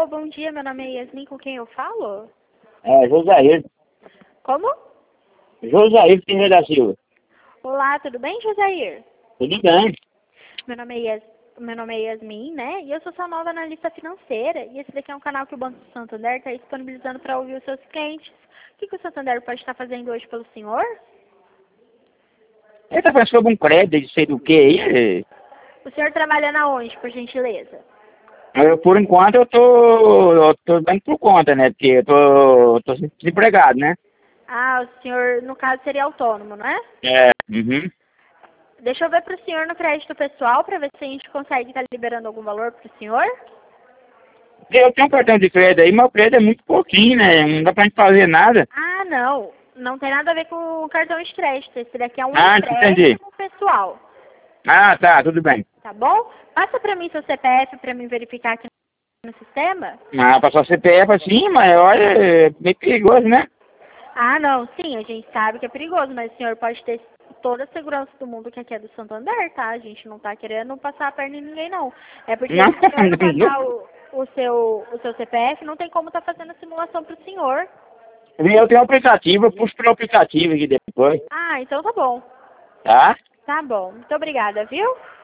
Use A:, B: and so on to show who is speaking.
A: Alô, bom dia, meu nome é Yasmin, com quem eu falo?
B: É, Josair.
A: Como?
B: Josair Ferreira da Silva.
A: Olá, tudo bem, Josair?
B: Tudo bem?
A: Meu nome é Yasmin, né? E eu sou sua nova analista financeira. E esse daqui é um canal que o Banco Santander está disponibilizando para ouvir os seus clientes. O que o Santander pode estar fazendo hoje pelo senhor?
B: Ele tá falando sobre um crédito, de sei do que aí.
A: O senhor trabalha na onde, por gentileza?
B: Por enquanto eu tô dando por conta, né? Porque eu tô desempregado, né?
A: Ah, o senhor, no caso, seria autônomo, não é?
B: É. Uhum.
A: Deixa eu ver para o senhor no crédito pessoal, para ver se a gente consegue estar liberando algum valor para o senhor.
B: Eu tenho um cartão de crédito aí, mas o crédito é muito pouquinho, né? Não dá pra gente fazer nada.
A: Ah, não. Não tem nada a ver com o cartão de crédito. Esse daqui é um
B: Ah, entendi.
A: empréstimo pessoal.
B: Ah, tá, tudo bem.
A: Tá bom? Passa para mim seu CPF para mim verificar aqui no sistema.
B: Ah, passar CPF assim, mas olha, é meio perigoso, né?
A: Ah, não. Sim, a gente sabe que é perigoso, mas o senhor pode ter toda a segurança do mundo que aqui é do Santander, tá? A gente não tá querendo passar a perna em ninguém, não. É porque
B: Não,
A: se o senhor não passar o seu CPF, não tem como estar fazendo a simulação pro senhor.
B: eu tenho um aplicativo, eu puxo pelo aplicativo aqui depois,
A: Ah, então tá bom.
B: tá?
A: Tá bom. Muito obrigada, viu?